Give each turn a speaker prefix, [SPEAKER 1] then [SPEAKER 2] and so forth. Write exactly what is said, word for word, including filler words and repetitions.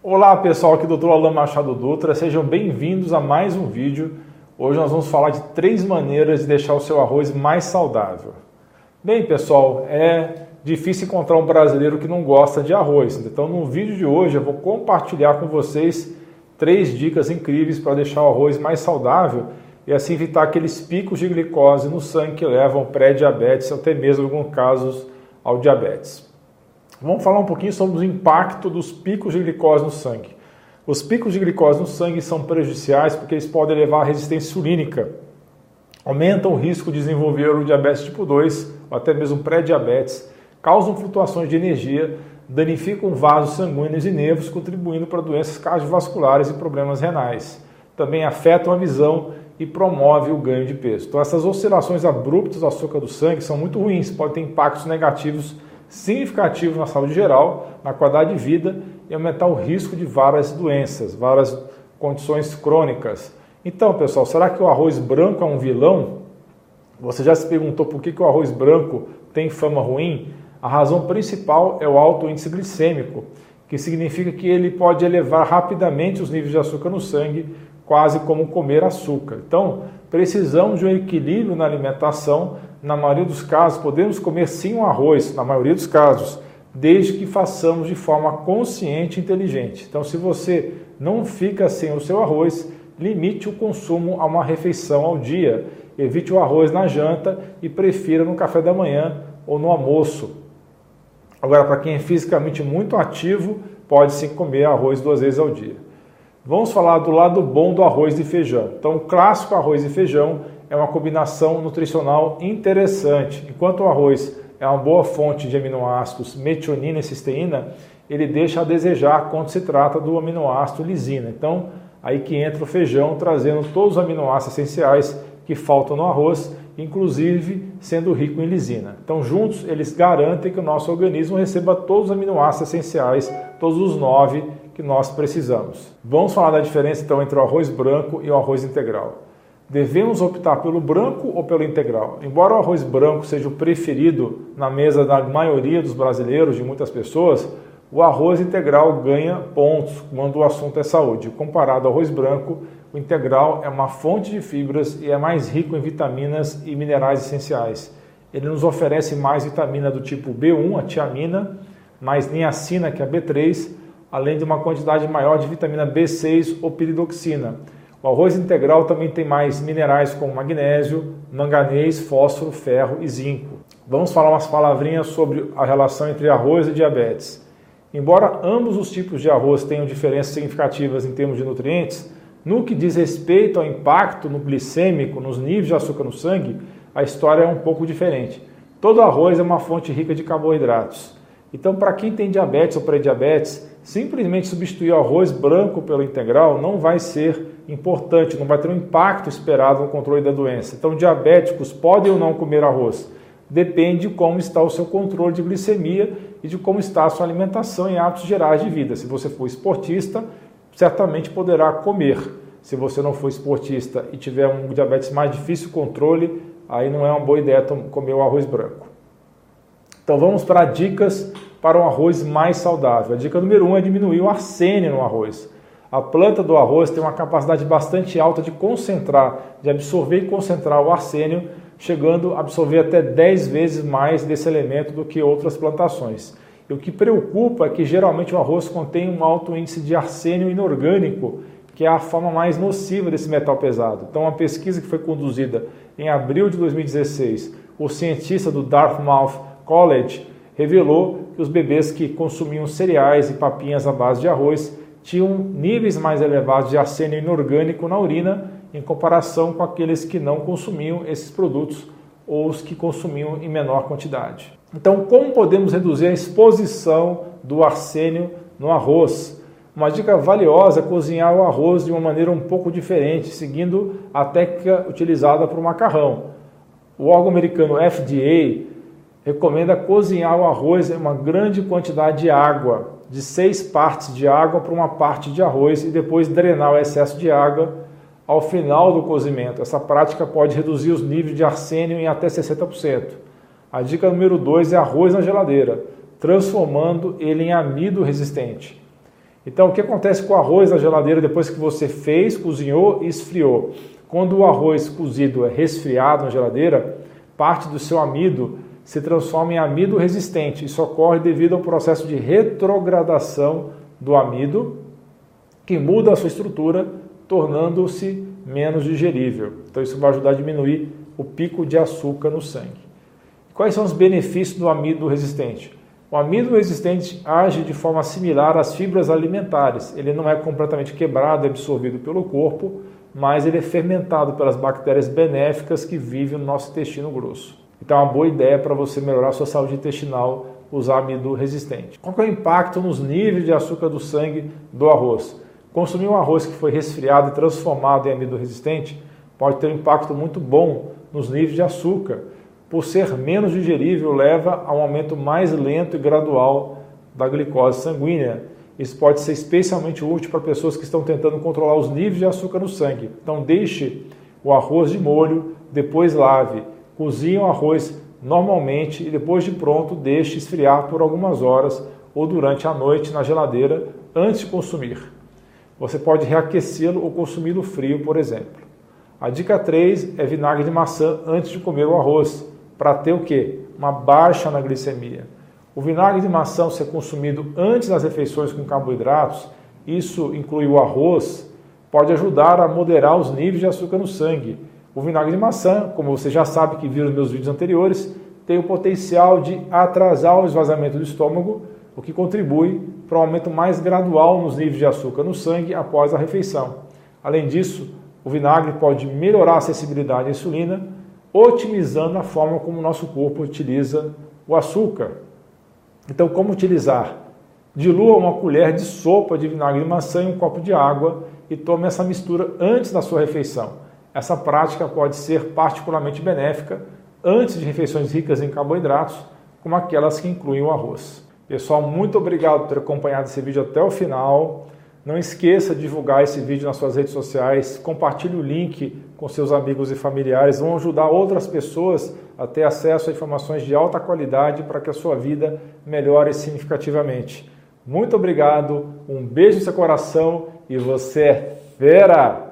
[SPEAKER 1] Olá pessoal, aqui é o doutor Alan Machado Dutra, sejam bem-vindos a mais um vídeo. Hoje nós vamos falar de três maneiras de deixar o seu arroz mais saudável. Bem pessoal, é difícil encontrar um brasileiro que não gosta de arroz, então no vídeo de hoje eu vou compartilhar com vocês três dicas incríveis para deixar o arroz mais saudável e assim evitar aqueles picos de glicose no sangue que levam ao pré-diabetes, até mesmo em alguns casos ao diabetes. Vamos falar um pouquinho sobre o impacto dos picos de glicose no sangue. Os picos de glicose no sangue são prejudiciais porque eles podem levar à resistência insulínica, aumentam o risco de desenvolver o diabetes tipo dois ou até mesmo pré-diabetes, causam flutuações de energia, danificam vasos sanguíneos e nervos, contribuindo para doenças cardiovasculares e problemas renais. Também afetam a visão e promove o ganho de peso. Então essas oscilações abruptas do açúcar do sangue são muito ruins, podem ter impactos negativos significativo na saúde geral, na qualidade de vida e aumentar o risco de várias doenças, várias condições crônicas. Então, pessoal, será que o arroz branco é um vilão? Você já se perguntou por que, que o arroz branco tem fama ruim? A razão principal é o alto índice glicêmico, que significa que ele pode elevar rapidamente os níveis de açúcar no sangue, quase como comer açúcar. Então, precisamos de um equilíbrio na alimentação. Na maioria dos casos, podemos comer sim um arroz, na maioria dos casos, desde que façamos de forma consciente e inteligente. Então, se você não fica sem o seu arroz, limite o consumo a uma refeição ao dia. Evite o arroz na janta e prefira no café da manhã ou no almoço. Agora, para quem é fisicamente muito ativo, pode sim comer arroz duas vezes ao dia. Vamos falar do lado bom do arroz e feijão. Então, o clássico arroz e feijão é uma combinação nutricional interessante. Enquanto o arroz é uma boa fonte de aminoácidos metionina e cisteína, ele deixa a desejar quando se trata do aminoácido lisina. Então, aí que entra o feijão, trazendo todos os aminoácidos essenciais que faltam no arroz, inclusive sendo rico em lisina. Então, juntos, eles garantem que o nosso organismo receba todos os aminoácidos essenciais, todos os nove que nós precisamos. Vamos falar da diferença, então, entre o arroz branco e o arroz integral. Devemos optar pelo branco ou pelo integral? Embora o arroz branco seja o preferido na mesa da maioria dos brasileiros, de muitas pessoas, o arroz integral ganha pontos quando o assunto é saúde. Comparado ao arroz branco, o integral é uma fonte de fibras e é mais rico em vitaminas e minerais essenciais. Ele nos oferece mais vitamina do tipo B um, a tiamina, mais niacina, que é a B três, além de uma quantidade maior de vitamina B seis ou piridoxina. O arroz integral também tem mais minerais como magnésio, manganês, fósforo, ferro e zinco. Vamos falar umas palavrinhas sobre a relação entre arroz e diabetes. Embora ambos os tipos de arroz tenham diferenças significativas em termos de nutrientes, no que diz respeito ao impacto no glicêmico, nos níveis de açúcar no sangue, a história é um pouco diferente. Todo arroz é uma fonte rica de carboidratos. Então, para quem tem diabetes ou pré-diabetes, simplesmente substituir o arroz branco pelo integral não vai ser importante, não vai ter um impacto esperado no controle da doença. Então, diabéticos podem ou não comer arroz. Depende de como está o seu controle de glicemia e de como está a sua alimentação e hábitos gerais de vida. Se você for esportista, certamente poderá comer. Se você não for esportista e tiver um diabetes mais difícil de controle, aí não é uma boa ideia comer o arroz branco. Então, vamos para dicas para um arroz mais saudável. A dica número um é diminuir o arsênio no arroz. A planta do arroz tem uma capacidade bastante alta de concentrar, de absorver e concentrar o arsênio, chegando a absorver até dez vezes mais desse elemento do que outras plantações. E o que preocupa é que geralmente o arroz contém um alto índice de arsênio inorgânico, que é a forma mais nociva desse metal pesado. Então, uma pesquisa que foi conduzida em abril de dois mil e dezesseis, o cientista do Dartmouth College revelou que os bebês que consumiam cereais e papinhas à base de arroz tinham níveis mais elevados de arsênio inorgânico na urina em comparação com aqueles que não consumiam esses produtos ou os que consumiam em menor quantidade. Então, como podemos reduzir a exposição do arsênio no arroz? Uma dica valiosa é cozinhar o arroz de uma maneira um pouco diferente, seguindo a técnica utilizada para o macarrão. O órgão americano F D A recomenda cozinhar o arroz em uma grande quantidade de água, de seis partes de água para uma parte de arroz e depois drenar o excesso de água ao final do cozimento. Essa prática pode reduzir os níveis de arsênio em até sessenta por cento. A dica número dois é arroz na geladeira, transformando ele em amido resistente. Então, o que acontece com o arroz na geladeira depois que você fez, cozinhou e esfriou? Quando o arroz cozido é resfriado na geladeira, parte do seu amido se transforma em amido resistente. Isso ocorre devido ao processo de retrogradação do amido, que muda a sua estrutura, tornando-se menos digerível. Então, isso vai ajudar a diminuir o pico de açúcar no sangue. Quais são os benefícios do amido resistente? O amido resistente age de forma similar às fibras alimentares. Ele não é completamente quebrado e absorvido pelo corpo, mas ele é fermentado pelas bactérias benéficas que vivem no nosso intestino grosso. Então é uma boa ideia para você melhorar a sua saúde intestinal usar amido resistente. Qual que é o impacto nos níveis de açúcar do sangue do arroz? Consumir um arroz que foi resfriado e transformado em amido resistente pode ter um impacto muito bom nos níveis de açúcar. Por ser menos digerível, leva a um aumento mais lento e gradual da glicose sanguínea. Isso pode ser especialmente útil para pessoas que estão tentando controlar os níveis de açúcar no sangue. Então deixe o arroz de molho, depois lave. Cozinhe o arroz normalmente e depois de pronto deixe esfriar por algumas horas ou durante a noite na geladeira antes de consumir. Você pode reaquecê-lo ou consumi-lo frio, por exemplo. A dica três é vinagre de maçã antes de comer o arroz, para ter o quê? Uma baixa na glicemia. O vinagre de maçã ser consumido antes das refeições com carboidratos, isso inclui o arroz, pode ajudar a moderar os níveis de açúcar no sangue. O vinagre de maçã, como você já sabe que viu nos meus vídeos anteriores, tem o potencial de atrasar o esvaziamento do estômago, o que contribui para um aumento mais gradual nos níveis de açúcar no sangue após a refeição. Além disso, o vinagre pode melhorar a acessibilidade à insulina, otimizando a forma como o nosso corpo utiliza o açúcar. Então, como utilizar? Dilua uma colher de sopa de vinagre de maçã em um copo de água e tome essa mistura antes da sua refeição. Essa prática pode ser particularmente benéfica antes de refeições ricas em carboidratos, como aquelas que incluem o arroz. Pessoal, muito obrigado por ter acompanhado esse vídeo até o final. Não esqueça de divulgar esse vídeo nas suas redes sociais, compartilhe o link com seus amigos e familiares, vão ajudar outras pessoas a ter acesso a informações de alta qualidade para que a sua vida melhore significativamente. Muito obrigado, um beijo no seu coração e você é fera!